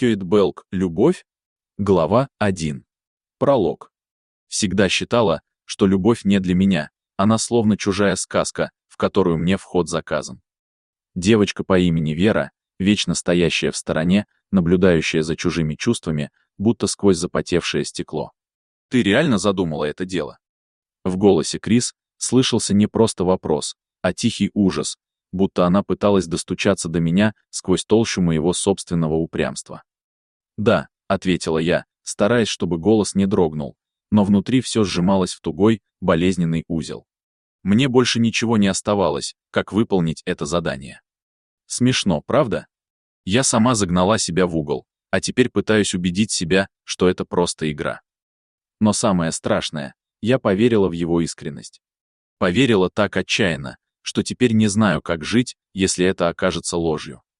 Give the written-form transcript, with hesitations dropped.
Кёйт Белк «Любовь». Глава 1. Пролог. Всегда считала, что любовь не для меня, она словно чужая сказка, в которую мне вход заказан. Девочка по имени Вера, вечно стоящая в стороне, наблюдающая за чужими чувствами, будто сквозь запотевшее стекло. «Ты реально задумала это дело?» В голосе Крис слышался не просто вопрос, а тихий ужас, будто она пыталась достучаться до меня сквозь толщу моего собственного упрямства. «Да», — ответила я, стараясь, чтобы голос не дрогнул, но внутри все сжималось в тугой, болезненный узел. Мне больше ничего не оставалось, как выполнить это задание. Смешно, правда? Я сама загнала себя в угол, а теперь пытаюсь убедить себя, что это просто игра. Но самое страшное, я поверила в его искренность. Поверила так отчаянно, что теперь не знаю, как жить, если это окажется ложью.